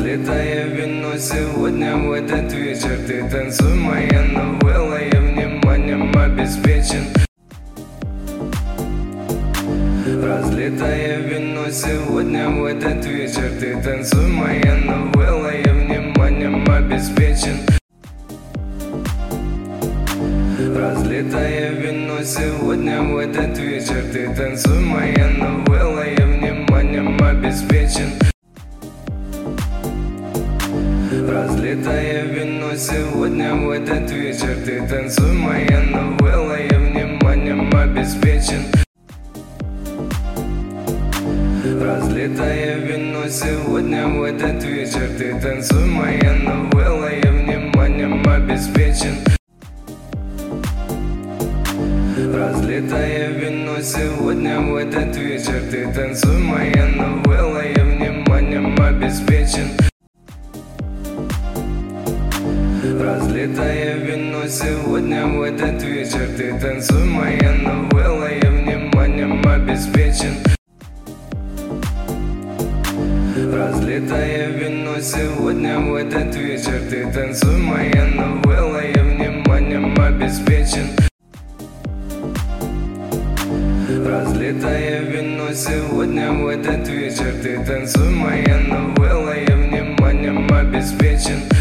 Разлитое вино сегодня в этот вечер. Ты танцуй, моя новелла, я вниманием обеспечен. Разлитое вино сегодня в этот вечер. Ты танцуй, моя новелла, я вниманием обеспечен. Разлитое вино сегодня в этот вечер. Ты танцуй, моя новелла, я вниманием обеспечен. Разлитое вино сегодня в этот вечер. Ты танцуй, моя новелла, я вниманием обеспечен. Разлитое вино сегодня в этот вечер. Ты танцуй, моя новелла, я вниманием обеспечен. Разлитое вино сегодня в этот вечер. Ты танцуй, моя новелла, я вниманием обеспечен. Разлитое вино сегодня в этот вечер. Ты танцуй, моя новелла, я вниманием обеспечен. Разлитое вино сегодня в этот вечер. Ты танцуй, моя новелла, я вниманием обеспечен. Разлитое вино сегодня в этот вечер. Ты танцуй, моя новелла, я вниманием обеспечен.